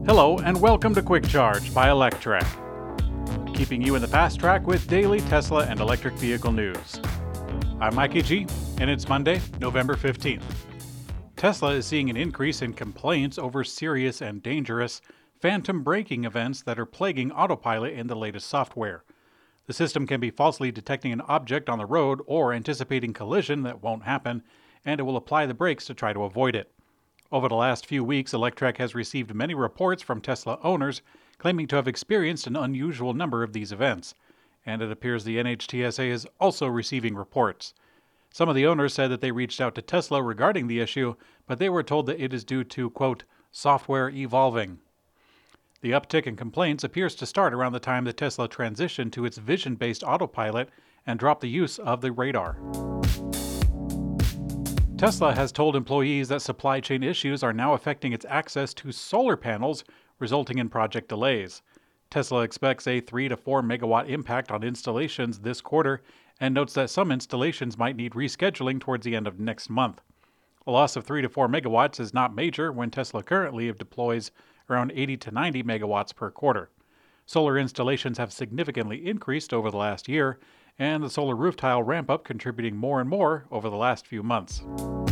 Hello and welcome to Quick Charge by Electrek, keeping you in the fast track with daily Tesla and electric vehicle news. I'm Mikey G, and it's Monday, November 15th. Tesla is seeing an increase in complaints over serious and dangerous phantom braking events that are plaguing Autopilot in the latest software. The system can be falsely detecting an object on the road or anticipating collision that won't happen, and it will apply the brakes to try to avoid it. Over the last few weeks, Electrek has received many reports from Tesla owners claiming to have experienced an unusual number of these events, and it appears the NHTSA is also receiving reports. Some of the owners said that they reached out to Tesla regarding the issue, but they were told that it is due to, quote, software evolving. The uptick in complaints appears to start around the time that Tesla transitioned to its vision-based autopilot and dropped the use of the radar. Tesla has told employees that supply chain issues are now affecting its access to solar panels, resulting in project delays. Tesla expects a 3 to 4 megawatt impact on installations this quarter and notes that some installations might need rescheduling towards the end of next month. A loss of 3 to 4 megawatts is not major when Tesla currently deploys around 80 to 90 megawatts per quarter. Solar installations have significantly increased over the last year, and the solar roof tile ramp-up contributing more and more over the last few months.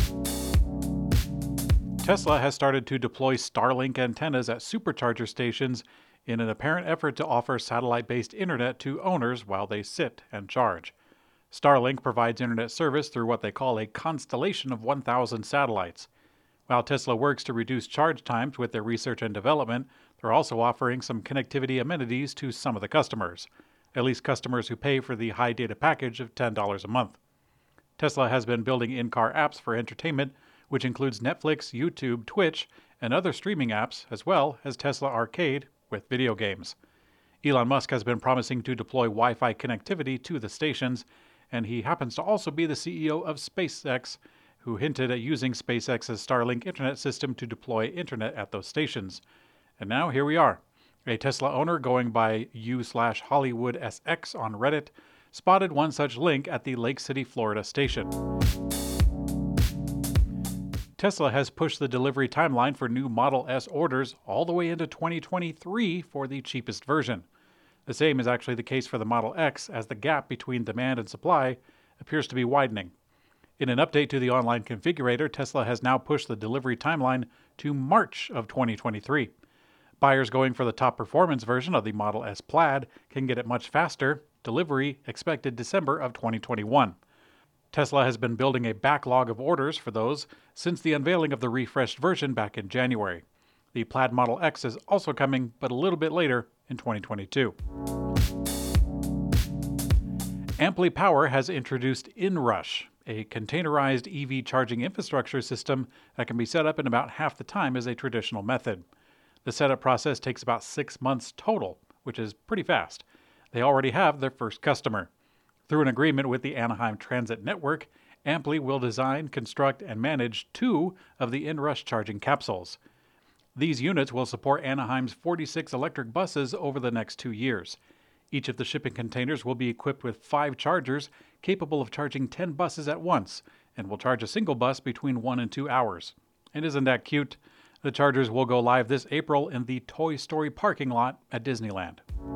Tesla has started to deploy Starlink antennas at supercharger stations in an apparent effort to offer satellite-based internet to owners while they sit and charge. Starlink provides internet service through what they call a constellation of 1,000 satellites. While Tesla works to reduce charge times with their research and development, they're also offering some connectivity amenities to some of the customers, at least customers who pay for the high data package of $10 a month. Tesla has been building in-car apps for entertainment, which includes Netflix, YouTube, Twitch, and other streaming apps, as well as Tesla Arcade with video games. Elon Musk has been promising to deploy Wi-Fi connectivity to the stations, and he happens to also be the CEO of SpaceX, who hinted at using SpaceX's Starlink internet system to deploy internet at those stations. And now here we are. A Tesla owner going by u/HollywoodSX on Reddit spotted one such link at the Lake City, Florida station. Tesla has pushed the delivery timeline for new Model S orders all the way into 2023 for the cheapest version. The same is actually the case for the Model X, as the gap between demand and supply appears to be widening. In an update to the online configurator, Tesla has now pushed the delivery timeline to March of 2023. Buyers going for the top performance version of the Model S Plaid can get it much faster, delivery expected December of 2021. Tesla has been building a backlog of orders for those since the unveiling of the refreshed version back in January. The Plaid Model X is also coming, but a little bit later in 2022. Amply Power has introduced InRush, a containerized EV charging infrastructure system that can be set up in about half the time as a traditional method. The setup process takes about 6 months total, which is pretty fast. They already have their first customer. Through an agreement with the Anaheim Transit Network, Amply will design, construct, and manage 2 of the InRush charging capsules. These units will support Anaheim's 46 electric buses over the next 2 years. Each of the shipping containers will be equipped with 5 chargers capable of charging 10 buses at once, and will charge a single bus between 1 and 2 hours. And isn't that cute? The chargers will go live this April in the Toy Story parking lot at Disneyland.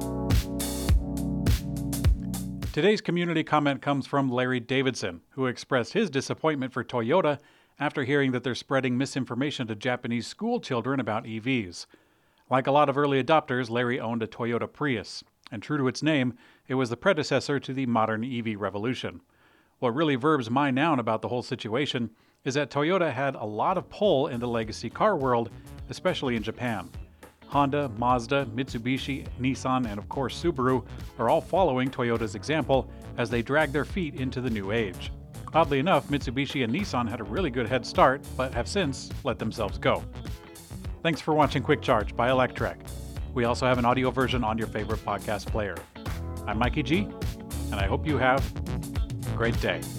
Today's community comment comes from Larry Davidson, who expressed his disappointment for Toyota after hearing that they're spreading misinformation to Japanese school children about EVs. Like a lot of early adopters, Larry owned a Toyota Prius, and true to its name, it was the predecessor to the modern EV revolution. What really verbs my noun about the whole situation is that Toyota had a lot of pull in the legacy car world, especially in Japan. Honda, Mazda, Mitsubishi, Nissan, and of course Subaru are all following Toyota's example as they drag their feet into the new age. Oddly enough, Mitsubishi and Nissan had a really good head start, but have since let themselves go. Thanks for watching Quick Charge by Electrek. We also have an audio version on your favorite podcast player. I'm Mikey G, and I hope you have a great day.